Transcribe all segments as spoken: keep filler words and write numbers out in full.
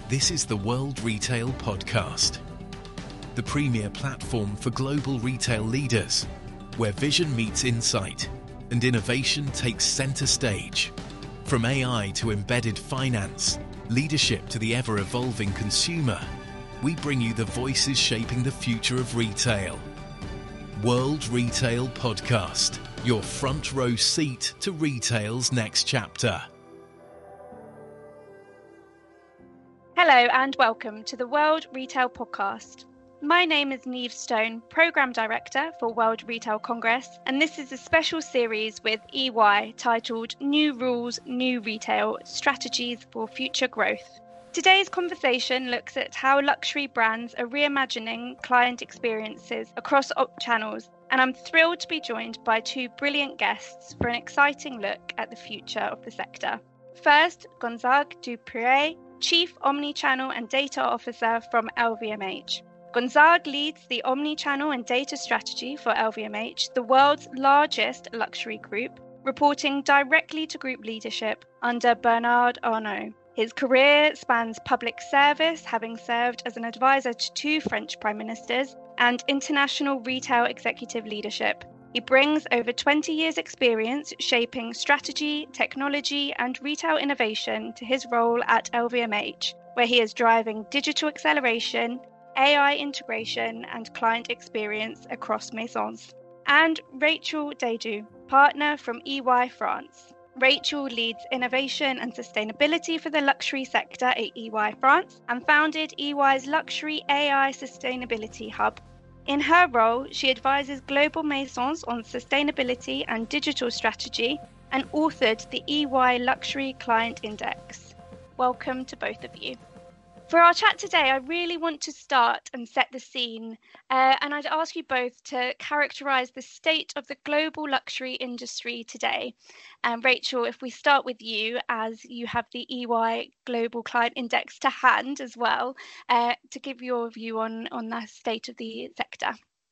This is the World Retail Podcast, the premier platform for global retail leaders, where vision meets insight and innovation takes center stage. From A I to embedded finance, leadership to the ever-evolving consumer, we bring you the voices shaping the future of retail. World Retail Podcast, your front row seat to retail's next chapter. Hello and welcome to the World Retail Podcast. My name is Neve Stone, Programme Director for World Retail Congress, and this is a special series with E Y titled New Rules, New Retail, Strategies for Future Growth. Today's conversation looks at how luxury brands are reimagining client experiences across op channels, and I'm thrilled to be joined by two brilliant guests for an exciting look at the future of the sector. First, Gonzague Dupriez, Chief Omnichannel and Data Officer from L V M H. Gonzague leads the Omnichannel and Data Strategy for L V M H, the world's largest luxury group, reporting directly to group leadership under Bernard Arnault. His career spans public service, having served as an advisor to two French prime ministers, and international retail executive leadership. He brings over twenty years' experience shaping strategy, technology, and retail innovation to his role at L V M H, where he is driving digital acceleration, A I integration, and client experience across Maisons. And Rachel Dejoux, partner from E Y France. Rachel leads innovation and sustainability for the luxury sector at E Y France and founded E Y's Luxury A I Sustainability Hub. In her role, she advises global maisons on sustainability and digital strategy and authored the E Y Luxury Client Index. Welcome to both of you. For our chat today, I really want to start and set the scene, uh, and I'd ask you both to characterise the state of the global luxury industry today. Um, Rachel, if we start with you, as you have the E Y Global Client Index to hand as well, uh, to give your view on, on the state of the sector.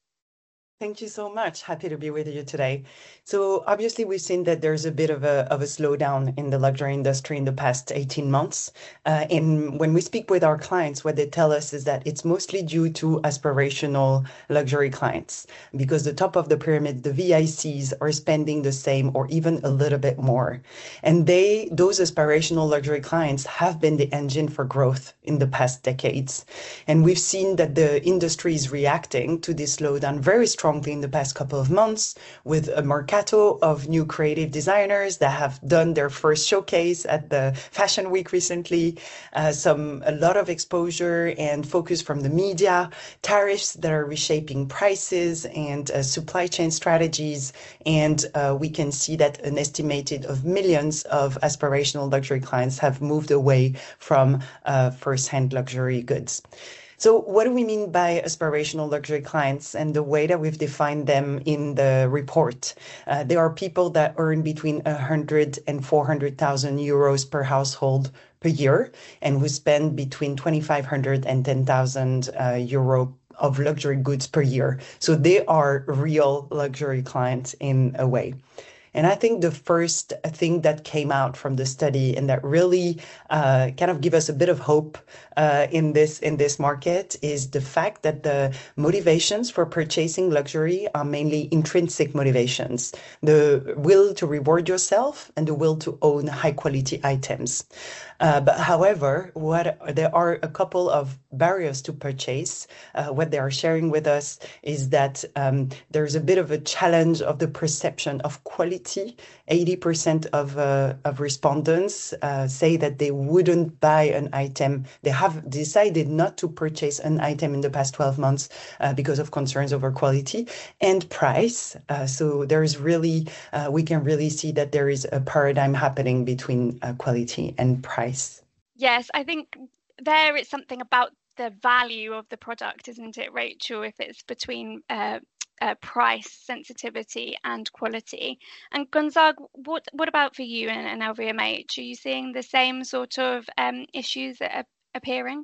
Thank you so much. Happy to be with you today. So obviously we've seen that there's a bit of a, of a slowdown in the luxury industry in the past eighteen months. Uh, and when we speak with our clients, what they tell us is that it's mostly due to aspirational luxury clients, because the top of the pyramid, the V I Cs, are spending the same or even a little bit more. And they, those aspirational luxury clients have been the engine for growth in the past decades. And we've seen that the industry is reacting to this slowdown very strongly in the past couple of months, with a mercato of new creative designers that have done their first showcase at the Fashion Week recently, uh, some a lot of exposure and focus from the media, tariffs that are reshaping prices and uh, supply chain strategies, and uh, we can see that an estimated of millions of aspirational luxury clients have moved away from uh, first-hand luxury goods. So what do we mean by aspirational luxury clients and the way that we've defined them in the report? Uh, they are people that earn between one hundred and four hundred thousand euros per household per year and who spend between twenty-five hundred and ten thousand uh, euro of luxury goods per year. So they are real luxury clients in a way. And I think the first thing that came out from the study and that really uh, kind of give us a bit of hope uh, in this in this market is the fact that the motivations for purchasing luxury are mainly intrinsic motivations, the will to reward yourself and the will to own high quality items. Uh, but however, what there are a couple of barriers to purchase. Uh, what they are sharing with us is that um, there's a bit of a challenge of the perception of quality. eighty percent of uh, of respondents uh, say that they wouldn't buy an item. They have decided not to purchase an item in the past twelve months uh, because of concerns over quality and price. Uh, so there's really, uh, we can really see that there is a paradigm happening between uh, quality and price. Yes, I think there it's something about the value of the product, isn't it, Rachel, if it's between uh, uh, price, sensitivity and quality. And Gonzague, what, what about for you and, and L V M H? Are you seeing the same sort of um, issues that are appearing?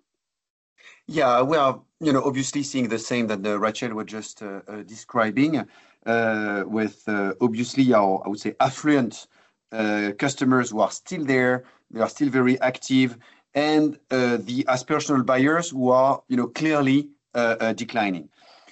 Yeah, we are, you know, obviously seeing the same that the Rachel was just uh, uh, describing uh, with uh, obviously our, I would say, affluent uh, customers who are still there. They are still very active. and uh, the aspirational buyers who are, you know, clearly uh, uh, declining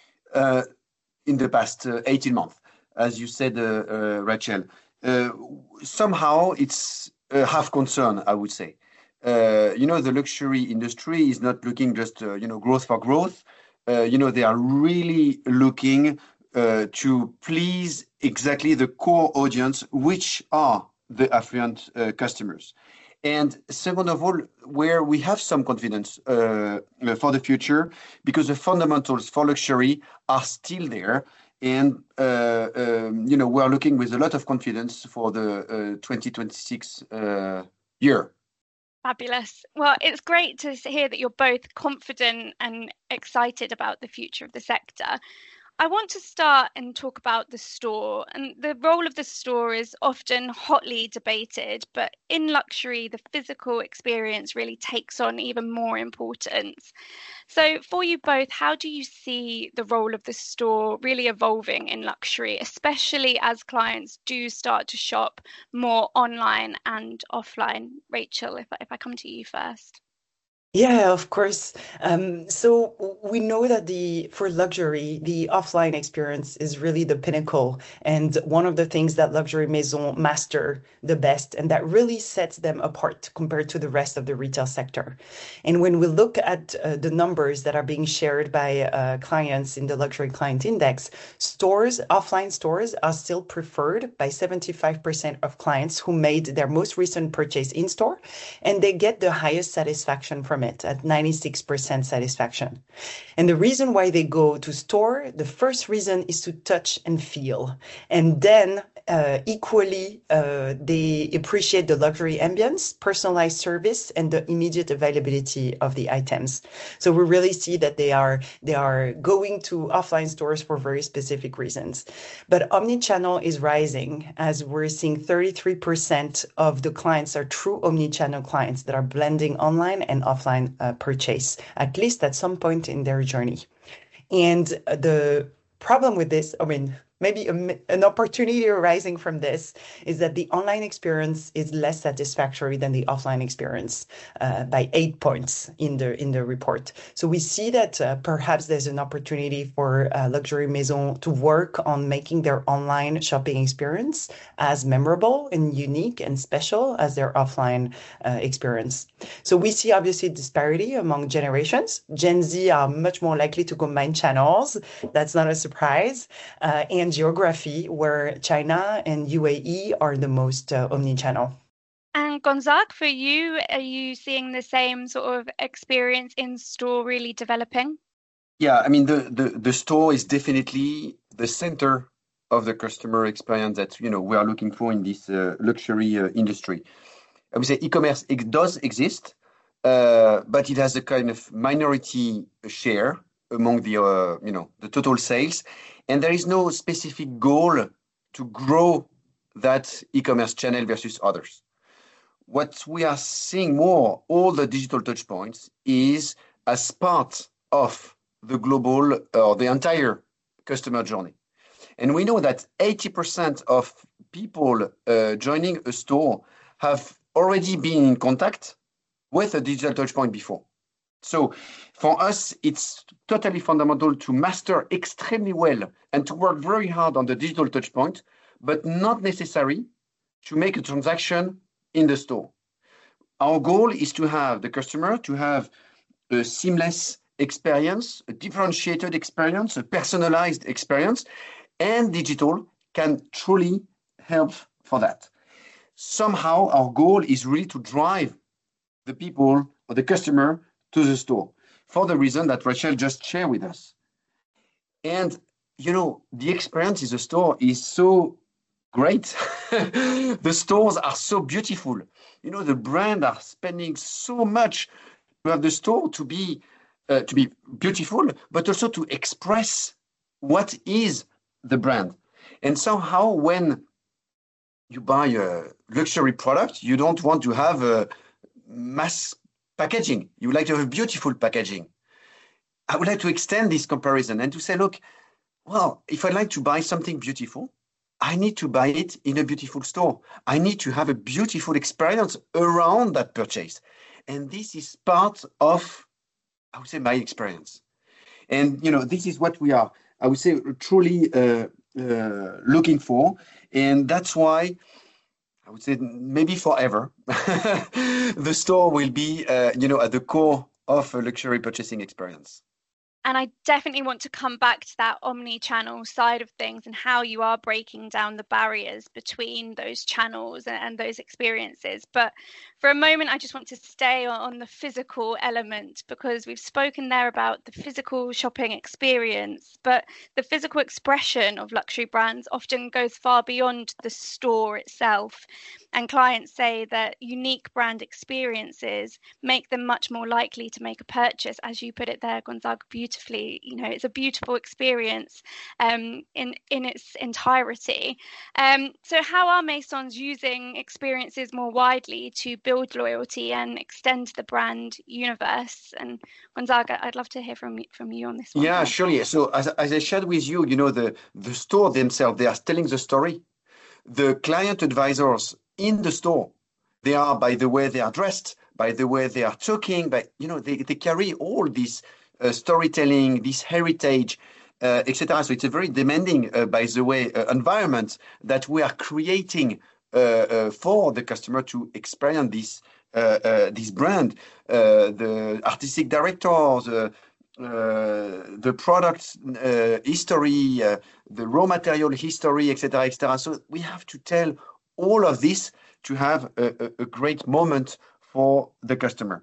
uh, in the past uh, eighteen months, as you said, uh, uh, Rachel. Uh, somehow it's a half concern, I would say. Uh, you know, the luxury industry is not looking just, uh, you know, growth for growth. Uh, you know, they are really looking uh, to please exactly the core audience, which are the affluent uh, customers. And second of all, where we have some confidence uh, for the future, because the fundamentals for luxury are still there. And, uh, um, you know, we are looking with a lot of confidence for the uh, twenty twenty-six uh, year. Fabulous. Well, it's great to hear that you're both confident and excited about the future of the sector. I want to start and talk about the store, and the role of the store is often hotly debated, but in luxury, the physical experience really takes on even more importance. So for you both, how do you see the role of the store really evolving in luxury, especially as clients do start to shop more online and offline? Rachel, if I, if I come to you first. Yeah, of course. Um, so we know that the for luxury, the offline experience is really the pinnacle and one of the things that luxury maison master the best, and that really sets them apart compared to the rest of the retail sector. And when we look at uh, the numbers that are being shared by uh, clients in the luxury client index, stores, offline stores are still preferred by seventy-five percent of clients who made their most recent purchase in store, and they get the highest satisfaction from it at ninety-six percent satisfaction. And the reason why they go to store, the first reason is to touch and feel. And then uh, equally, uh, they appreciate the luxury ambience, personalized service, and the immediate availability of the items. So we really see that they are, they are going to offline stores for very specific reasons. But omnichannel is rising, as we're seeing thirty-three percent of the clients are true omnichannel clients that are blending online and offline uh, purchase, at least at some point in their journey. And the problem with this, I mean, maybe a, an opportunity arising from this is that the online experience is less satisfactory than the offline experience uh, by eight points in the in the report. So we see that uh, perhaps there's an opportunity for uh, luxury maison to work on making their online shopping experience as memorable and unique and special as their offline uh, experience. So we see obviously disparity among generations. Gen Z are much more likely to combine channels. That's not a surprise. Uh, and geography, where China and U A E are the most uh, omni-channel. And Gonzague, for you, are you seeing the same sort of experience in store really developing? Yeah, I mean, the, the, the store is definitely the center of the customer experience that, you know, we are looking for in this uh, luxury uh, industry. I would say e-commerce, it does exist, uh, but it has a kind of minority share among the, uh, you know, the total sales. And there is no specific goal to grow that e-commerce channel versus others. What we are seeing more, all the digital touch points, is as part of the global or uh, the entire customer journey. And we know that eighty percent of people uh, joining a store have already been in contact with a digital touch point before. So for us, it's totally fundamental to master extremely well and to work very hard on the digital touch point, but not necessary to make a transaction in the store. Our goal is to have the customer to have a seamless experience, a differentiated experience, a personalized experience, and digital can truly help for that. Somehow our goal is really to drive the people or the customer to the store for the reason that Rachel just shared with us. And, you know, the experience in the store is so great. The stores are so beautiful. You know, the brand are spending so much to have the store to be, uh, to be beautiful, but also to express what is the brand. And somehow when you buy a luxury product, you don't want to have a mass packaging. You would like to have beautiful packaging. I would like to extend this comparison and to say, look, well, if I'd like to buy something beautiful, I need to buy it in a beautiful store. I need to have a beautiful experience around that purchase. And this is part of, I would say, my experience. And, you know, this is what we are, I would say, truly uh, uh, looking for. And that's why I would say maybe forever, the store will be, uh, you know, at the core of a luxury purchasing experience. And I definitely want to come back to that omni-channel side of things and how you are breaking down the barriers between those channels and, and those experiences. But for a moment, I just want to stay on the physical element, because we've spoken there about the physical shopping experience, but the physical expression of luxury brands often goes far beyond the store itself. And clients say that unique brand experiences make them much more likely to make a purchase. As you put it there, Gonzaga, beautifully, you know, it's a beautiful experience um, in, in its entirety. Um, so how are Maisons using experiences more widely to build loyalty and extend the brand universe? And Gonzaga, I'd love to hear from, from you on this one. Yeah, surely. So as, as I shared with you, you know, the, the store themselves, they are telling the story. The client advisors in the store, they are, by the way they are dressed, by the way they are talking, but, you know, they, they carry all this uh, storytelling, this heritage, uh, et cetera. So it's a very demanding, uh, by the way, uh, environment that we are creating uh, uh, for the customer to experience this, uh, uh, this brand. Uh, the artistic directors, uh, Uh, the product uh, history, uh, the raw material history, et cetera, et cetera. So we have to tell all of this to have a, a, a great moment for the customer.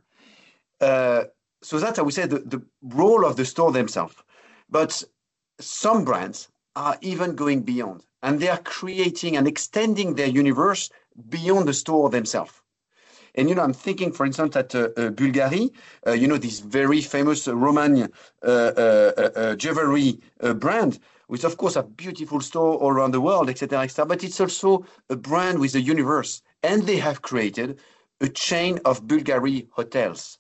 Uh, so that's, I would say, the, the role of the store themselves. But some brands are even going beyond, and they are creating and extending their universe beyond the store themselves. And, you know, I'm thinking, for instance, at uh, uh, Bulgari, uh, you know, this very famous uh, Roman uh, uh, uh, jewelry uh, brand, which, of course, a beautiful store all around the world, et cetera, et cetera. But it's also a brand with a universe. And they have created a chain of Bulgari hotels.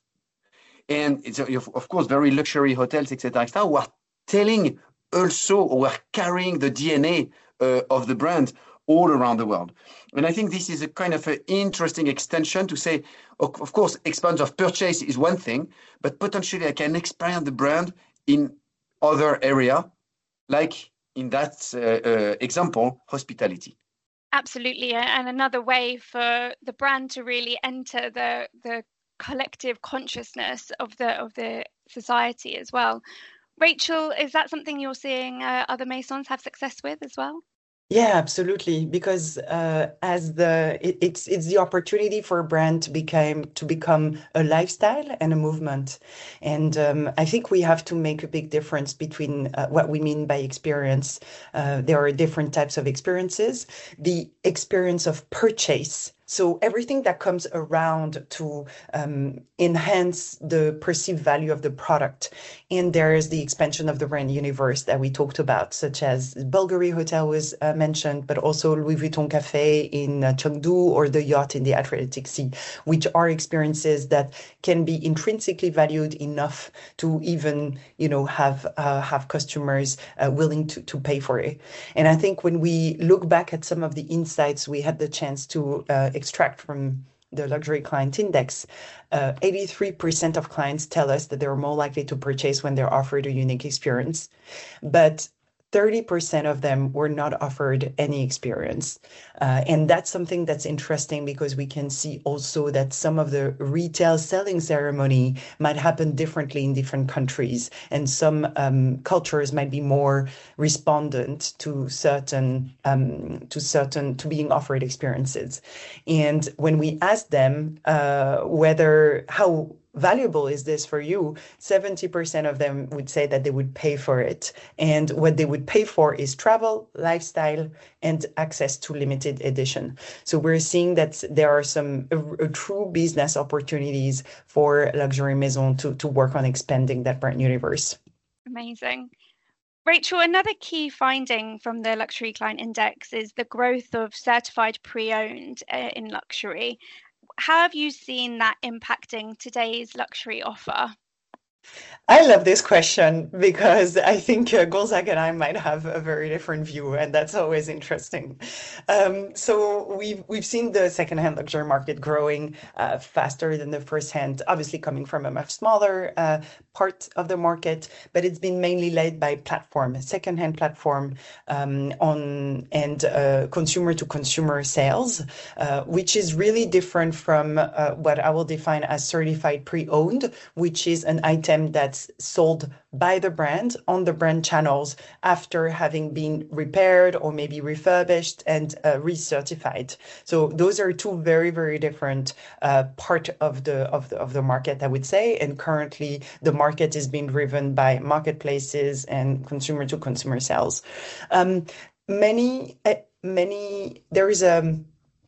And it's, of course, very luxury hotels, et cetera, et cetera, who are telling also, or are carrying the D N A uh, of the brand all around the world. And I think this is a kind of an interesting extension to say, of course, experience of purchase is one thing, but potentially I can experience the brand in other area, like in that uh, uh, example, hospitality. Absolutely. And another way for the brand to really enter the, the collective consciousness of the, of the society as well. Rachel, is that something you're seeing uh, other Maisons have success with as well? Yeah, absolutely. Because uh, as the it, it's it's the opportunity for a brand to become to become a lifestyle and a movement, and um, I think we have to make a big difference between uh, what we mean by experience. Uh, there are different types of experiences. The experience of purchase. So everything that comes around to um, enhance the perceived value of the product. And there is the expansion of the brand universe that we talked about, such as Bulgari Hotel was uh, mentioned, but also Louis Vuitton Cafe in uh, Chengdu or the yacht in the Adriatic Sea, which are experiences that can be intrinsically valued enough to even, you know, have uh, have customers uh, willing to, to pay for it. And I think when we look back at some of the insights we had the chance to uh, extract from the luxury client index, uh, eighty-three percent of clients tell us that they're more likely to purchase when they're offered a unique experience. But thirty percent of them were not offered any experience. Uh, and that's something that's interesting because we can see also that some of the retail selling ceremony might happen differently in different countries. And some um, cultures might be more respondent to certain, um, to certain, to being offered experiences. And when we ask them uh, whether, how valuable is this for you, seventy percent of them would say that they would pay for it. And what they would pay for is travel, lifestyle, and access to limited edition. So we're seeing that there are some a, a true business opportunities for luxury maison to, to work on expanding that brand universe. Amazing. Rachel, another key finding from the Luxury Client Index is the growth of certified pre-owned uh, in luxury. How have you seen that impacting today's luxury offer? I love this question because I think uh, Gonzaga and I might have a very different view, and that's always interesting. Um, so we've we've seen the secondhand luxury market growing uh, faster than the first-hand, obviously coming from a much smaller uh, part of the market, but it's been mainly led by platform, secondhand platform um, on and uh, consumer-to-consumer sales, uh, which is really different from uh, what I will define as certified pre-owned, which is an item that's sold by the brand on the brand channels after having been repaired or maybe refurbished and uh, recertified. So those are two very, very different uh, part of the of the of the market, I would say. And currently, the market is being driven by marketplaces and consumer to consumer sales. Um, many, uh, many. There is a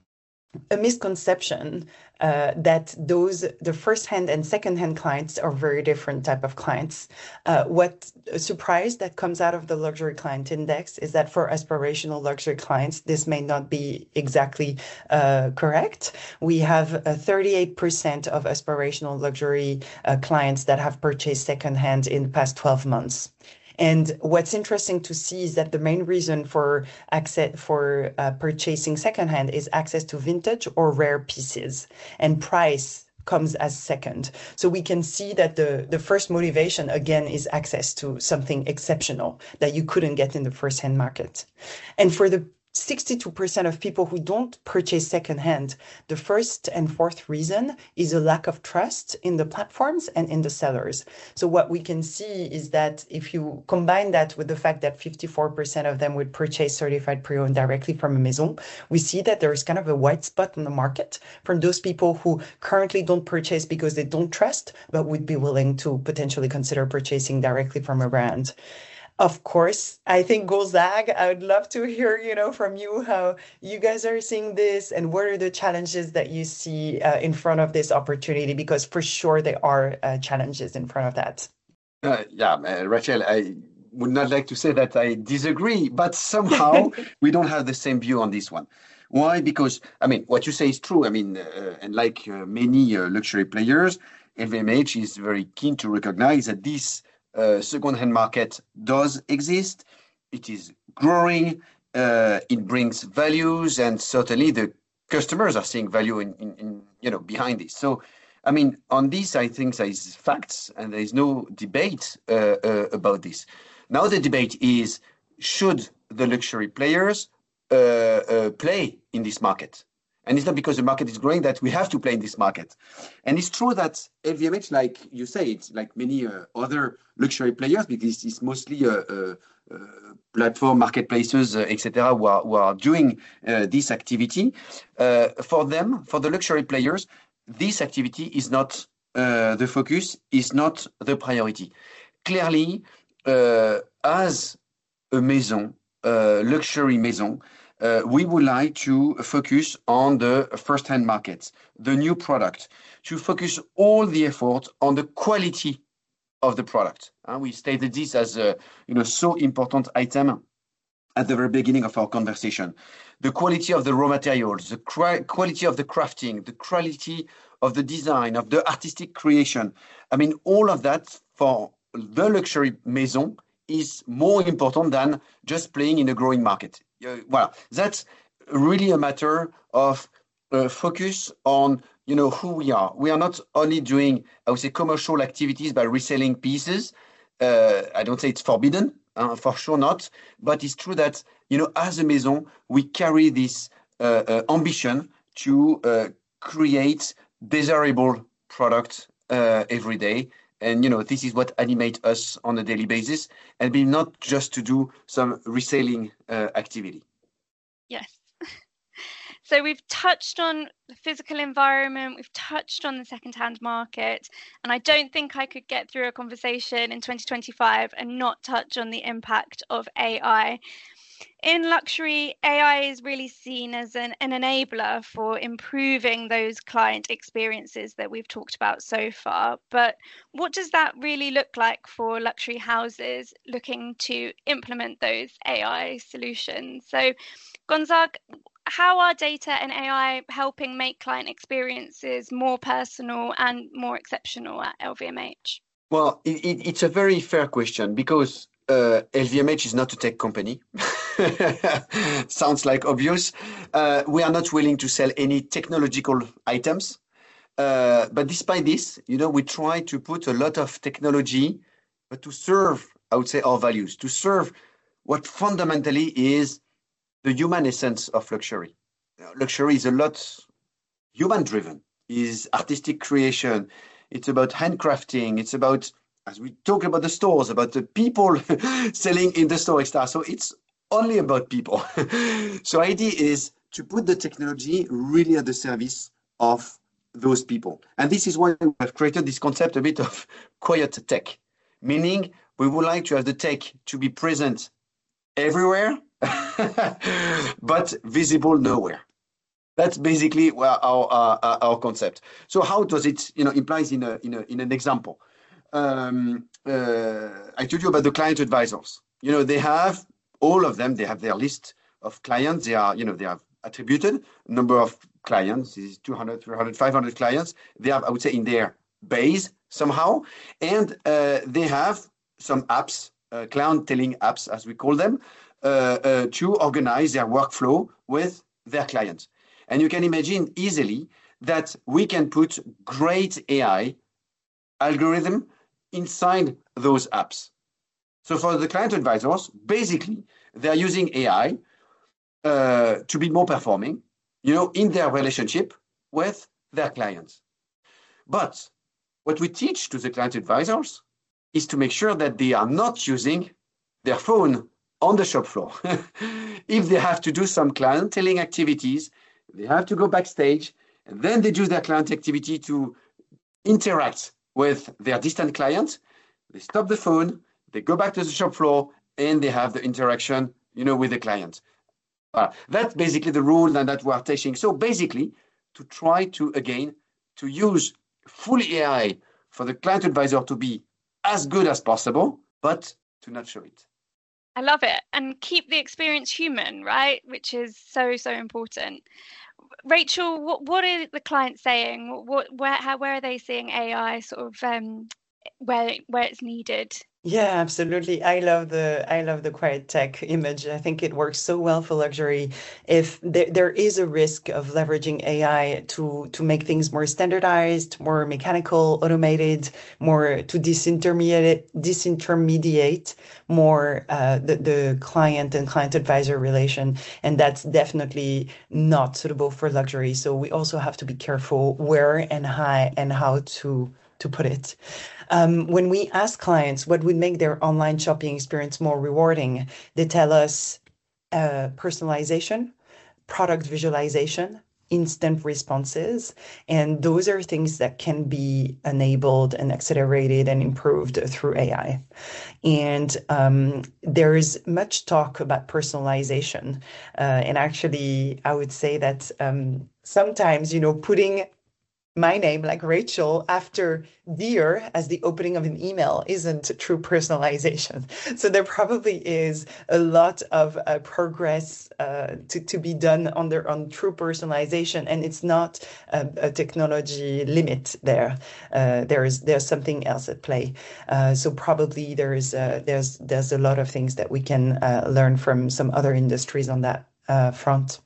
a misconception uh, that those the first-hand and second-hand clients are very different type of clients. Uh, what a surprise that comes out of the luxury client index is that for aspirational luxury clients, this may not be exactly uh, correct. We have uh, thirty-eight percent of aspirational luxury uh, clients that have purchased second-hand in the past twelve months. And what's interesting to see is that the main reason for access for uh, purchasing secondhand is access to vintage or rare pieces, and price comes as second. So we can see that the, the first motivation, again, is access to something exceptional that you couldn't get in the first-hand market. And for the sixty-two percent of people who don't purchase secondhand, the first and fourth reason is a lack of trust in the platforms and in the sellers. So what we can see is that if you combine that with the fact that fifty-four percent of them would purchase certified pre-owned directly from a maison, we see that there is kind of a white spot in the market from those people who currently don't purchase because they don't trust, but would be willing to potentially consider purchasing directly from a brand. Of course, I think Gonzague, I would love to hear, you know, from you how you guys are seeing this and what are the challenges that you see uh, in front of this opportunity, because for sure there are uh, challenges in front of that. Uh, yeah, uh, Rachel, I would not like to say that I disagree, but somehow we don't have the same view on this one. Why? Because, I mean, what you say is true. I mean, uh, and like uh, many uh, luxury players, L V M H is very keen to recognize that this uh, second-hand market does exist. It is growing. Uh, it brings values, and certainly the customers are seeing value in, in, in you know, behind this. So, I mean, on this, I think there is facts, and there is no debate uh, uh, about this. Now the debate is, should the luxury players uh, uh, play in this market? And it's not because the market is growing that we have to play in this market. And it's true that L V M H, like you say, it's like many uh, other luxury players, because it's mostly uh, uh, uh, platform marketplaces, uh, et cetera, who are, who are doing uh, this activity. Uh, for them, for the luxury players, this activity is not uh, the focus, is not the priority. Clearly, uh, as a maison, uh, luxury maison, uh, we would like to focus on the first-hand markets, the new product, to focus all the effort on the quality of the product. Uh, we stated this as a you know so important item at the very beginning of our conversation. The quality of the raw materials, the quality of the crafting, the quality of the design, of the artistic creation. I mean, all of that for the luxury maison is more important than just playing in a growing market. Uh, well, that's really a matter of uh, focus on you know who we are. We are not only doing, I would say, commercial activities by reselling pieces. Uh, I don't say it's forbidden. Uh, for sure not, but it's true that you know, as a maison, we carry this uh, uh, ambition to uh, create desirable products uh, every day, and you know, this is what animates us on a daily basis, and be not just to do some reselling uh, activity. Yes. So we've touched on the physical environment, we've touched on the second-hand market, and I don't think I could get through a conversation in twenty twenty-five and not touch on the impact of A I. In luxury, A I is really seen as an, an enabler for improving those client experiences that we've talked about so far. But what does that really look like for luxury houses looking to implement those A I solutions? So, Gonzague, how are data and A I helping make client experiences more personal and more exceptional at L V M H? Well, it, it, it's a very fair question because uh, L V M H is not a tech company. Sounds like obvious. Uh, we are not willing to sell any technological items. Uh, but despite this, you know, we try to put a lot of technology, but to serve, I would say, our values, to serve what fundamentally is the human essence of luxury. You know, luxury is a lot human-driven, is artistic creation. It's about handcrafting. It's about, as we talk about the stores, about the people selling in the store, et cetera. So it's only about people. So idea is to put the technology really at the service of those people. And this is why we have created this concept a bit of quiet tech, meaning we would like to have the tech to be present everywhere, but visible nowhere. That's basically our, our, our concept. So how does it, you know, implies in, a, in, a, in an example? Um, uh, I told you about the client advisors. You know, they have, all of them, they have their list of clients. They are, you know, they have attributed number of clients, this is two hundred, three hundred, five hundred clients. They have, I would say, in their base somehow. And uh, they have some apps, uh, clienteling apps, as we call them, uh, uh, to organize their workflow with their clients. And you can imagine easily that we can put great A I algorithm inside those apps. So for the client advisors, basically, they're using A I uh, to be more performing, you know, in their relationship with their clients. But what we teach to the client advisors is to make sure that they are not using their phone on the shop floor. If they have to do some clienteling activities, they have to go backstage, and then they do their client activity to interact with their distant clients. They stop the phone, they go back to the shop floor, and they have the interaction, you know, with the client. Uh, that's basically the rule that, that we're teaching. So basically, to try to, again, to use full A I for the client advisor to be as good as possible, but to not show it. I love it. And keep the experience human, right? Which is so, so important. Rachel, what, what are the clients saying? What, where, how, where are they seeing A I sort of um, where, where it's needed? Yeah, absolutely. I love the I love the quiet tech image. I think it works so well for luxury. If there, there is a risk of leveraging A I to to make things more standardized, more mechanical, automated, more to disintermediate disintermediate more uh, the the client and client advisor relation, and that's definitely not suitable for luxury. So we also have to be careful where and how and how to to put it. Um, when we ask clients what would make their online shopping experience more rewarding, they tell us uh, personalization, product visualization, instant responses. And those are things that can be enabled and accelerated and improved through A I. And um, there is much talk about personalization. Uh, and actually, I would say that um, sometimes, you know, putting my name, like Rachel, after dear as the opening of an email isn't true personalization. So there probably is a lot of uh, progress uh, to, to be done on, their, on true personalization, and it's not a, a technology limit there. Uh, there is there's something else at play. Uh, so probably there's uh, there's there's a lot of things that we can uh, learn from some other industries on that uh, front.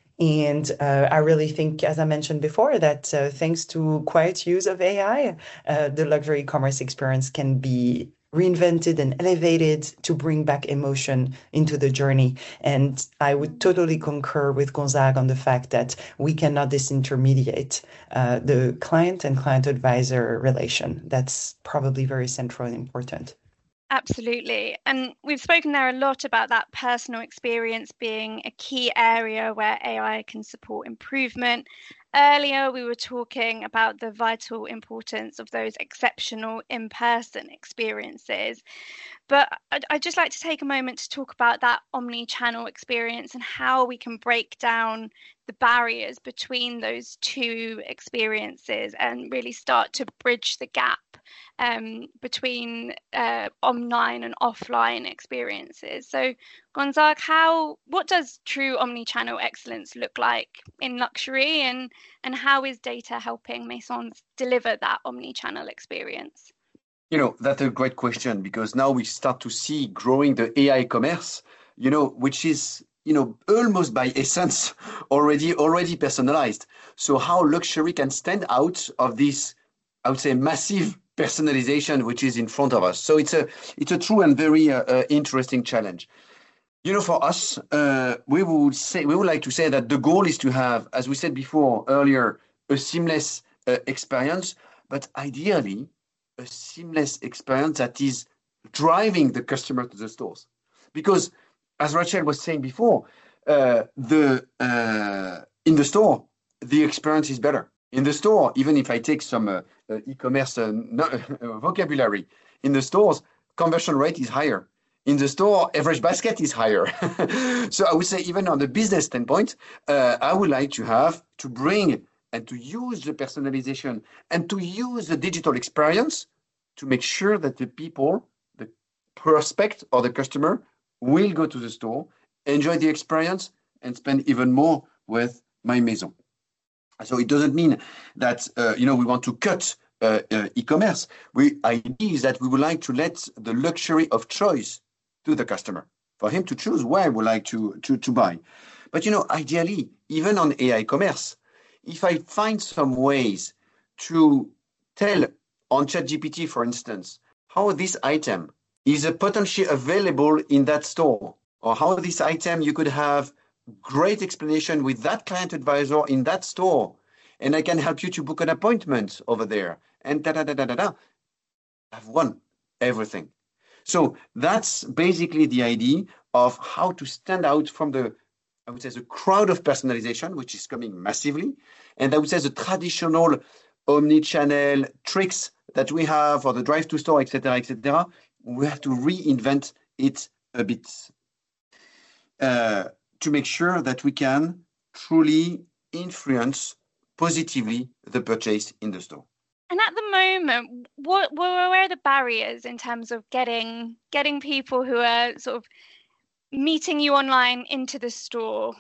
And uh, I really think, as I mentioned before, that uh, thanks to quiet use of A I, uh, the luxury commerce experience can be reinvented and elevated to bring back emotion into the journey. And I would totally concur with Gonzague on the fact that we cannot disintermediate uh, the client and client advisor relation. That's probably very central and important. Absolutely. And we've spoken there a lot about that personal experience being a key area where A I can support improvement. Earlier, we were talking about the vital importance of those exceptional in-person experiences. But I'd, I'd just like to take a moment to talk about that omni-channel experience and how we can break down the barriers between those two experiences and really start to bridge the gap um, between uh, online and offline experiences. So, Gonzague, how what does true omni-channel excellence look like in luxury, and and how is data helping Maisons deliver that omni-channel experience? You know, that's a great question, because now we start to see growing the A I commerce, you know, which is, you know, almost by essence already already personalized. So how luxury can stand out of this, I would say, massive personalization which is in front of us. So it's a it's a true and very uh, uh, interesting challenge. You know, for us, uh, we would say we would like to say that the goal is to have, as we said before earlier, a seamless uh, experience, but ideally a seamless experience that is driving the customer to the stores. Because, as Rachel was saying before, uh, the uh, in the store, the experience is better. In the store, even if I take some uh, uh, e-commerce uh, no, uh, vocabulary, in the stores, conversion rate is higher. In the store, average basket is higher. So I would say, even on the business standpoint, uh, I would like to have to bring and to use the personalization and to use the digital experience to make sure that the people, the prospect or the customer, will go to the store, enjoy the experience, and spend even more with my maison. So it doesn't mean that uh, you know we want to cut uh, uh, e-commerce. We idea is that we would like to let the luxury of choice to the customer, for him to choose where he would like to, to, to buy. But you know, ideally, even on A I commerce, if I find some ways to tell on ChatGPT, for instance, how this item is potentially available in that store, or how this item you could have great explanation with that client advisor in that store, and I can help you to book an appointment over there, and da da da da da da. I've won everything. So that's basically the idea of how to stand out from the, I would say, the crowd of personalization, which is coming massively, and I would say the traditional omni-channel tricks that we have, or the drive to store, et cetera, et cetera. We have to reinvent it a bit uh, to make sure that we can truly influence positively the purchase in the store. And at the moment, what where are the barriers in terms of getting getting people who are sort of meeting you online into the store?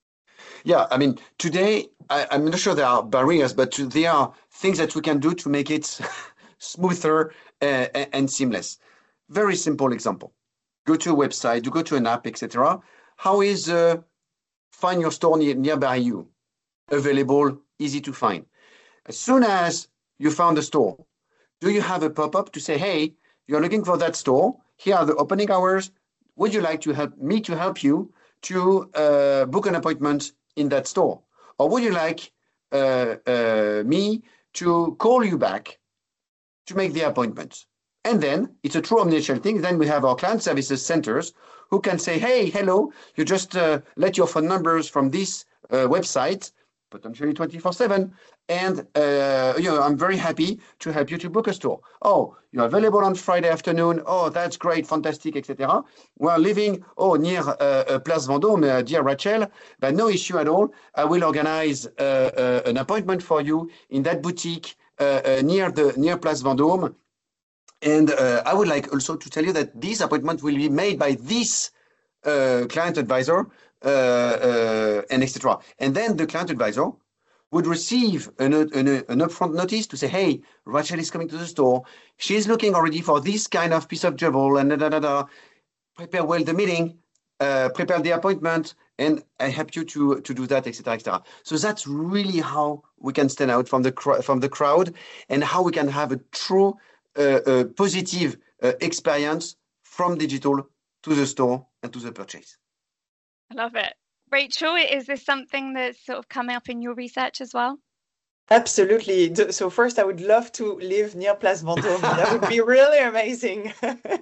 Yeah, I mean, today, I, I'm not sure there are barriers, but there are things that we can do to make it smoother uh, and seamless. Very simple example. Go to a website, you go to an app, et cetera. How is uh, find your store near, nearby you? Available, easy to find. As soon as you found the store, do you have a pop-up to say, hey, you're looking for that store, here are the opening hours, would you like to help me to help you to uh, book an appointment in that store? Or would you like uh, uh, me to call you back to make the appointment? And then it's a true omnichannel thing. Then we have our client services centers who can say, hey, hello, you just uh, let your phone numbers from this uh, website, potentially twenty-four seven, and uh, you know, I'm very happy to help you to book a store. Oh, you're available on Friday afternoon. Oh, that's great, fantastic, et cetera. We're living oh near uh, uh, Place Vendôme, uh, dear Rachel, but no issue at all. I will organize uh, uh, an appointment for you in that boutique uh, uh, near the near Place Vendôme. And uh, I would like also to tell you that this appointment will be made by this uh, client advisor, uh, uh, and et cetera. And then the client advisor would receive an, an, an upfront notice to say, hey, Rachel is coming to the store. She's looking already for this kind of piece of jewel, and da da da da. Prepare well the meeting, uh, prepare the appointment, and I help you to, to do that, et cetera, et cetera. So that's really how we can stand out from the from the crowd, and how we can have a true Uh, uh, positive uh, experience from digital to the store and to the purchase. I love it. Rachel, is this something that's sort of come up in your research as well? Absolutely. So first, I would love to live near Place Vendôme. That would be really amazing.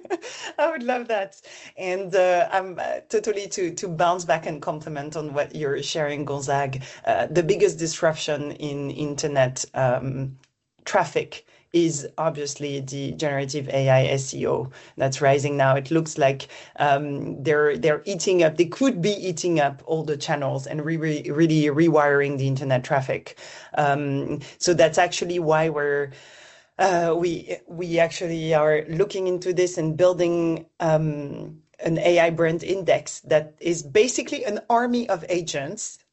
I would love that. And uh, I'm uh, totally to to bounce back and compliment on what you're sharing, Gonzague. Uh, the biggest disruption in internet um, traffic is obviously the generative A I S E O that's rising now. It looks like um, they're they're eating up. They could be eating up all the channels and re- re- really rewiring the internet traffic. Um, so that's actually why we're uh, we we actually are looking into this and building um, an A I brand index that is basically an army of agents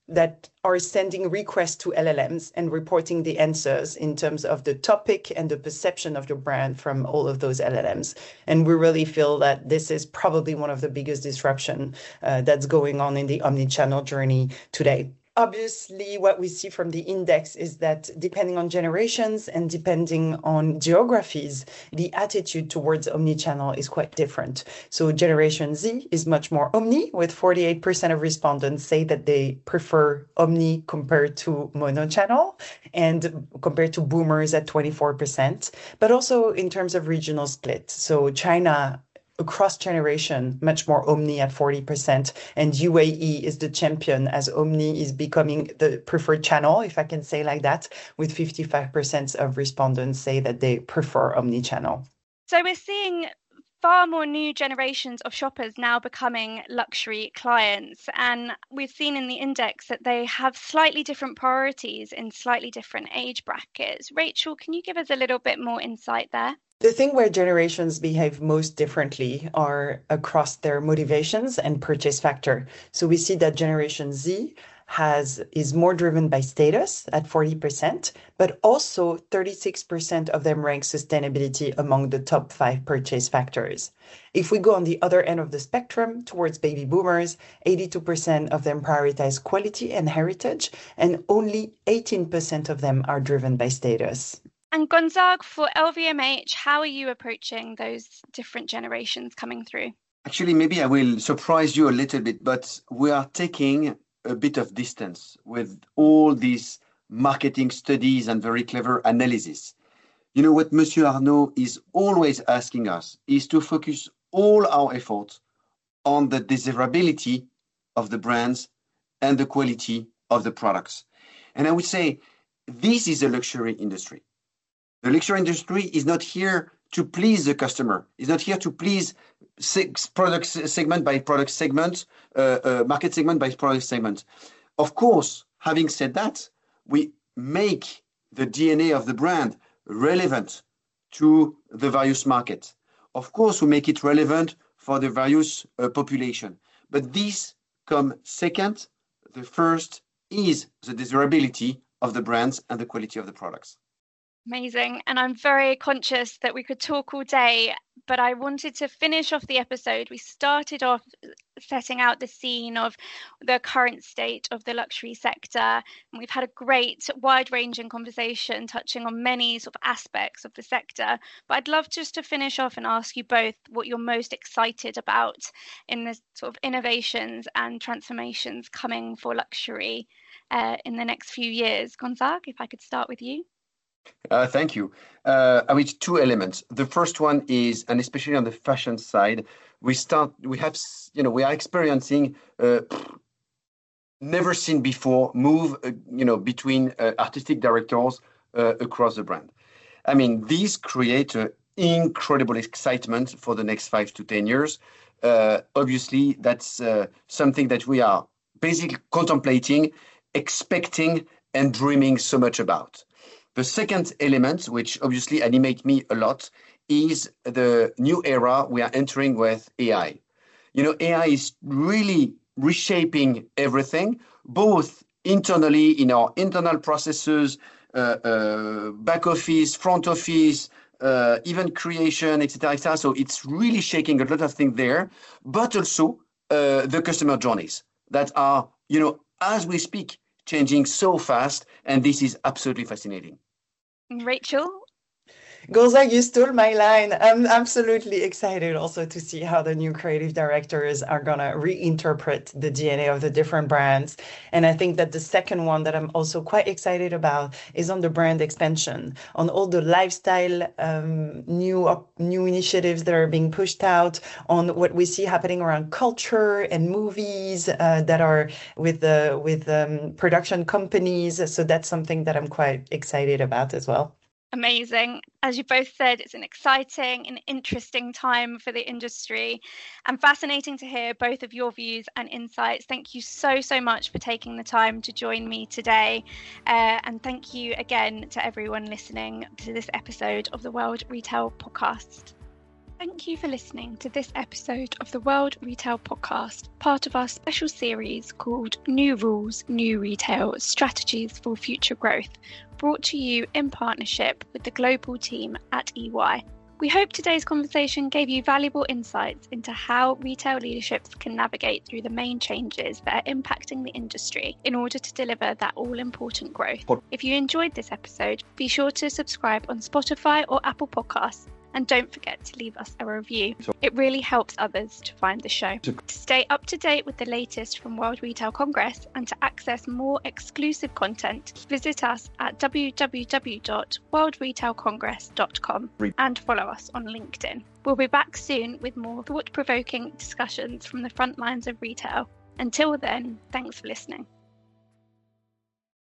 that are sending requests to L L Ms and reporting the answers in terms of the topic and the perception of the brand from all of those L L Ms. And we really feel that this is probably one of the biggest disruption uh, that's going on in the omnichannel journey today. Obviously, what we see from the index is that depending on generations and depending on geographies, the attitude towards omnichannel is quite different. So Generation Z is much more omni, with forty-eight percent of respondents say that they prefer omni compared to monochannel, and compared to boomers at twenty-four percent, but also in terms of regional split. So China, across generation, much more omni at forty percent, and U A E is the champion as omni is becoming the preferred channel, if I can say like that, with fifty-five percent of respondents say that they prefer omni-channel. So we're seeing far more new generations of shoppers now becoming luxury clients, and we've seen in the index that they have slightly different priorities in slightly different age brackets. Rachel, can you give us a little bit more insight there? The thing where generations behave most differently are across their motivations and purchase factor. So we see that Generation Z has is more driven by status at forty percent, but also thirty-six percent of them rank sustainability among the top five purchase factors. If we go on the other end of the spectrum towards baby boomers, eighty-two percent of them prioritize quality and heritage, and only eighteen percent of them are driven by status. And Gonzague, for L V M H, how are you approaching those different generations coming through? Actually, maybe I will surprise you a little bit, but we are taking a bit of distance with all these marketing studies and very clever analysis. You know what Monsieur Arnault is always asking us is to focus all our efforts on the desirability of the brands and the quality of the products. And I would say this is a luxury industry. The luxury industry is not here to please the customer. It's not here to please product segment by product segment, uh, uh, market segment by product segment. Of course, having said that, we make the D N A of the brand relevant to the various markets. Of course, we make it relevant for the various uh, population. But these come second. The first is the desirability of the brands and the quality of the products. Amazing. And I'm very conscious that we could talk all day, but I wanted to finish off the episode. We started off setting out the scene of the current state of the luxury sector. And we've had a great wide-ranging conversation touching on many sort of aspects of the sector. But I'd love just to finish off and ask you both what you're most excited about in the sort of innovations and transformations coming for luxury uh, in the next few years. Gonzague, if I could start with you. Uh, thank you. Uh, I mean, two elements. The first one is, and especially on the fashion side, we start, we have, you know, we are experiencing uh, never seen before move, uh, you know, between uh, artistic directors uh, across the brand. I mean, these create an incredible excitement for the next five to ten years. Uh, obviously, that's uh, something that we are basically contemplating, expecting, and dreaming so much about. The second element, which obviously animates me a lot, is the new era we are entering with A I. You know, A I is really reshaping everything, both internally in our internal processes, uh, uh, back office, front office, uh, even creation, et cetera, et cetera. So it's really shaking a lot of things there, but also uh, the customer journeys that are, you know, as we speak, changing so fast, and this is absolutely fascinating. Rachel? Gonzague, you stole my line. I'm absolutely excited also to see how the new creative directors are going to reinterpret the D N A of the different brands. And I think that the second one that I'm also quite excited about is on the brand expansion, on all the lifestyle um, new uh, new initiatives that are being pushed out, on what we see happening around culture and movies uh, that are with, uh, with um, production companies. So that's something that I'm quite excited about as well. Amazing. As you both said, it's an exciting and interesting time for the industry, and fascinating to hear both of your views and insights. Thank you so, so much for taking the time to join me today. Uh, and thank you again to everyone listening to this episode of the World Retail Podcast. Thank you for listening to this episode of the World Retail Podcast, part of our special series called New Rules, New Retail, Strategies for Future Growth, brought to you in partnership with the global team at E Y. We hope today's conversation gave you valuable insights into how retail leaderships can navigate through the main changes that are impacting the industry in order to deliver that all-important growth. If you enjoyed this episode, be sure to subscribe on Spotify or Apple Podcasts, and don't forget to leave us a review. It really helps others to find the show. To stay up to date with the latest from World Retail Congress and to access more exclusive content, visit us at w w w dot world retail congress dot com and follow us on LinkedIn. We'll be back soon with more thought-provoking discussions from the front lines of retail. Until then, thanks for listening.